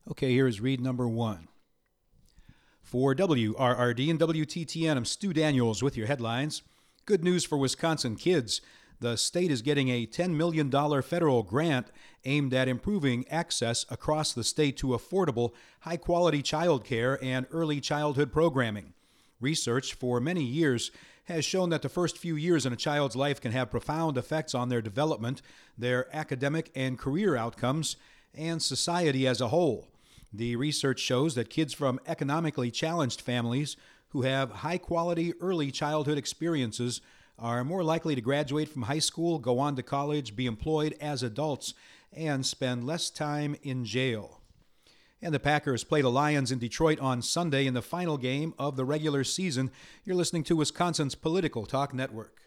Okay, here is read number 1. For WRRD and WTTN, I'm Stu Daniels with your headlines. Good news for Wisconsin kids. The state is getting a $10 million federal grant aimed at improving access across the state to affordable, high-quality child care and early childhood programming. Research for many years has shown that the first few years in a child's life can have profound effects on their development, their academic and career outcomes, and society as a whole. The research shows that kids from economically challenged families who have high-quality early childhood experiences are more likely to graduate from high school, go on to college, be employed as adults, and spend less time in jail. And the Packers play the Lions in Detroit on Sunday in the final game of the regular season. You're listening to Wisconsin's Political Talk Network.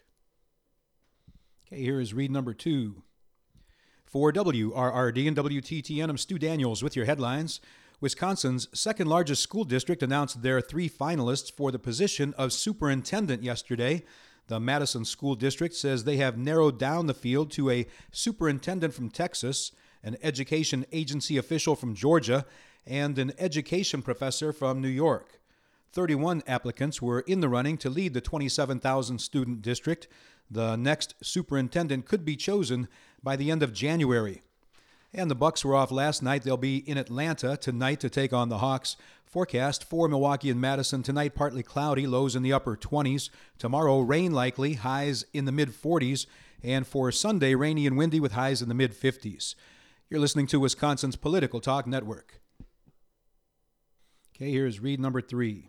Okay, here is read number 2. For WRRD and WTTN, I'm Stu Daniels with your headlines. Wisconsin's second largest school district announced their 3 finalists for the position of superintendent yesterday. The Madison School District says they have narrowed down the field to a superintendent from Texas, an education agency official from Georgia, and an education professor from New York. 31 applicants were in the running to lead the 27,000 student district. The next superintendent could be chosen by the end of January. And the Bucks were off last night. They'll be in Atlanta tonight to take on the Hawks. Forecast for Milwaukee and Madison tonight, partly cloudy, lows in the upper 20s. Tomorrow, rain likely, highs in the mid-40s. And for Sunday, rainy and windy with highs in the mid-50s. You're listening to Wisconsin's Political Talk Network. Okay, here's read number 3.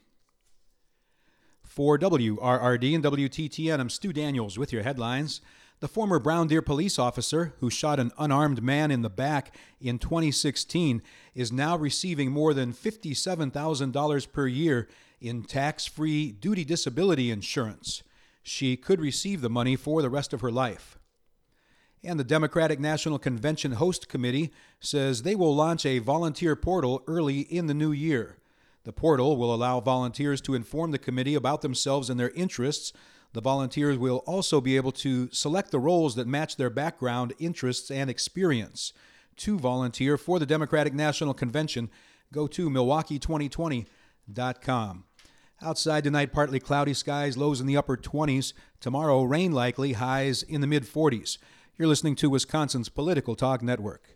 For WRRD and WTTN, I'm Stu Daniels with your headlines. The former Brown Deer police officer who shot an unarmed man in the back in 2016 is now receiving more than $57,000 per year in tax-free duty disability insurance. She could receive the money for the rest of her life. And the Democratic National Convention Host Committee says they will launch a volunteer portal early in the new year. The portal will allow volunteers to inform the committee about themselves and their interests. The volunteers will also be able to select the roles that match their background, interests, and experience. To volunteer for the Democratic National Convention, go to Milwaukee2020.com. Outside tonight, partly cloudy skies, lows in the upper 20s. Tomorrow, rain likely, highs in the mid-40s. You're listening to Wisconsin's Political Talk Network.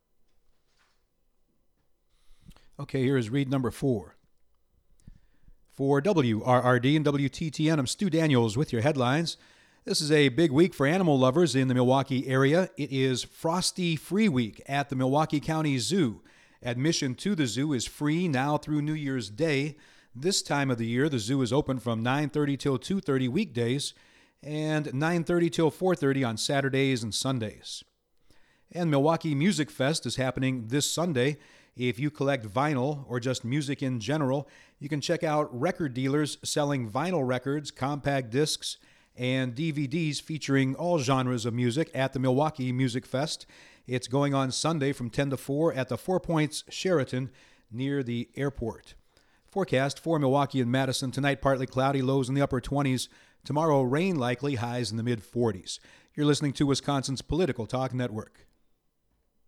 Okay, here is read number 4. For WRRD and WTTN, I'm Stu Daniels with your headlines. This is a big week for animal lovers in the Milwaukee area. It is Frosty Free Week at the Milwaukee County Zoo. Admission to the zoo is free now through New Year's Day. This time of the year, the zoo is open from 9:30 till 2:30 weekdays and 9:30 till 4:30 on Saturdays and Sundays. And Milwaukee Music Fest is happening this Sunday. If you collect vinyl or just music in general, you can check out record dealers selling vinyl records, compact discs, and DVDs featuring all genres of music at the Milwaukee Music Fest. It's going on Sunday from 10 to 4 at the Four Points Sheraton near the airport. Forecast for Milwaukee and Madison tonight, partly cloudy, lows in the upper 20s. Tomorrow, rain likely, highs in the mid-40s. You're listening to Wisconsin's Political Talk Network.